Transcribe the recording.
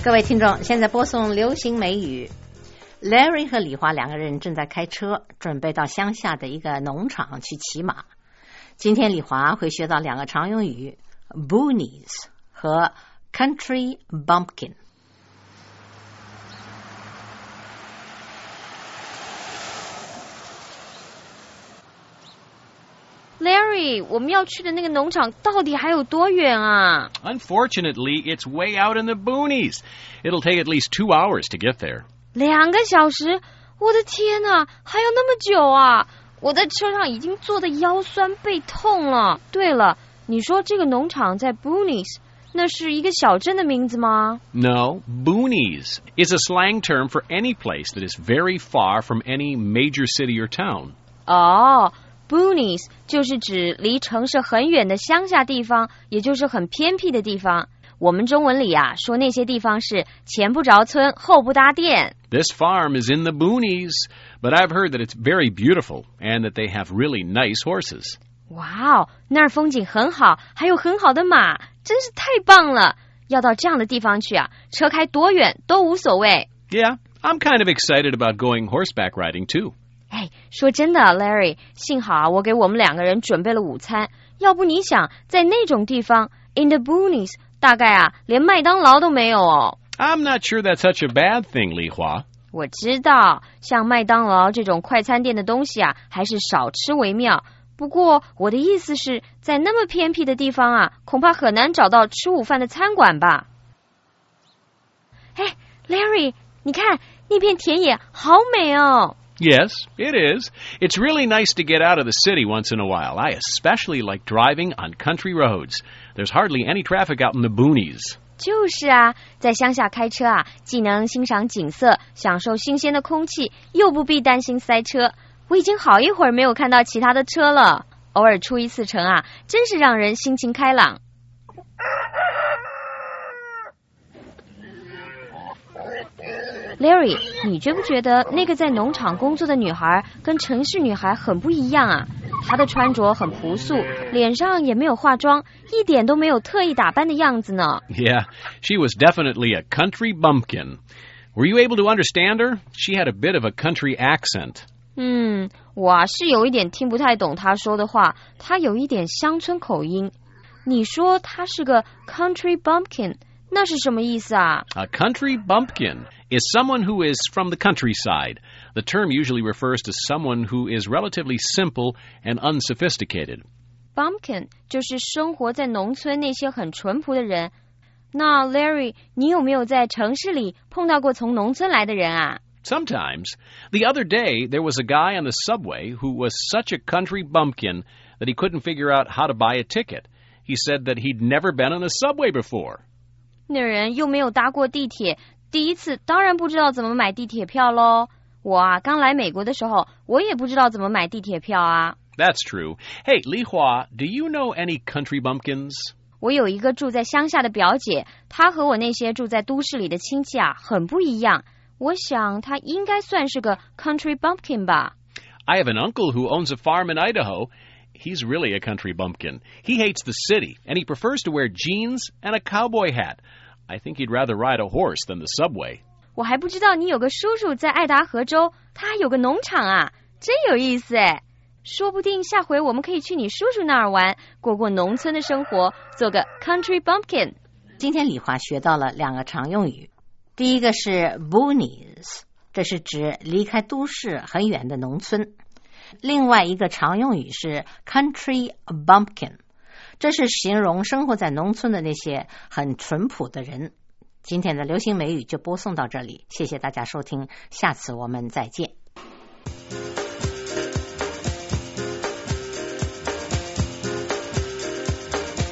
各位听众，现在播送流行美语。Larry 和李华两个人正在开车，准备到乡下的一个农场去骑马。今天李华会学到两个常用语 boonies 和 country bumpkin。Larry， 我们要去的那个农场到底还有多远啊？ Unfortunately, it's way out in the boonies. It'll take at least 2 hours to get there. 2个小时？我的天哪，还有那么久啊！我在车上已经坐得腰酸背痛了。对了，你说这个农场在 boonies， 那是一个小镇的名字吗？ No, boonies is a slang term for any place that is very far from any major city or town. 哦，boonies 就是指离城市很远的乡下地方，也就是很偏僻的地方。我们中文里啊，说那些地方是前不着村后不搭店。 This farm is in the boonies, but I've heard that it's very beautiful and that they have really nice horses. 哇哦，那儿风景很好，还有很好的马，真是太棒了！要到这样的地方去啊，车开多远都无所谓。 Yeah, I'm kind of excited about going horseback riding too. 哎，说真的 ，Larry， 幸好我给我们2个人准备了午餐，要不你想在那种地方 in the boonies， 大概啊连麦当劳都没有哦。 I'm not sure that's such a bad thing, Li Hua. 我知道，像麦当劳这种快餐店的东西啊，还是少吃为妙。不过我的意思是在那么偏僻的地方啊，恐怕很难找到吃午饭的餐馆吧。哎 ，Larry， 你看那片田野好美哦。 Yes, it is. It's really nice to get out of the city once in a while. I especially like driving on country roads. There's hardly any traffic out in the boonies. 就是啊，在乡下开车啊，既能欣赏景色，享受新鲜的空气，又不必担心塞车。我已经好一会儿没有看到其他的车了，偶尔出一次城啊，真是让人心情开朗。Larry， 你觉不觉得那个在农场工作的女孩跟城市女孩很不一样啊？她的穿着很朴素，脸上也没有化妆，一点都没有特意打扮的样子呢。 Yeah, she was definitely a country bumpkin. Were you able to understand her? She had a bit of a country accent. 我啊是有一点听不太懂她说的话，她有一点乡村口音。你说她是个 country bumpkin， 那是什么意思啊？ A country bumpkin is someone who is from the countryside. The term usually refers to someone who is relatively simple and unsophisticated. Bumpkin 就是生活在农村那些很淳朴的人。那 Larry， 你有没有在城市里碰到过从农村来的人啊？ Sometimes. The other day, there was a guy on the subway who was such a country bumpkin that he couldn't figure out how to buy a ticket. He said that he'd never been on the subway before. 那人又没有搭过地铁，第一次当然不知道怎么买地铁票咯。我啊，刚来美国的时候，我也不知道怎么买地铁票啊。 That's true. Hey, Li Hua, do you know any country bumpkins? 我有一个住在乡下的表姐，她和我那些住在都市里的亲戚啊，很不一样。我想她应该算是个 country bumpkin 吧。 I have an uncle who owns a farm in Idaho. He's really a country bumpkin. He hates the city, and he prefers to wear jeans and a cowboy hat. I think he'd rather ride a horse than the subway. 我还不知道你有个叔叔在爱达荷州，他有个农场啊，真有意思哎！说不定下回我们可以去你叔叔那儿玩，过过农村的生活，做个 country bumpkin。 今天李华学到了2个常用语，第一个是 boonies， 这是指离开都市很远的农村。另外一个常用语是 country bumpkin， 这是形容生活在农村的那些很淳朴的人。今天的流行美语就播送到这里，谢谢大家收听，下次我们再见。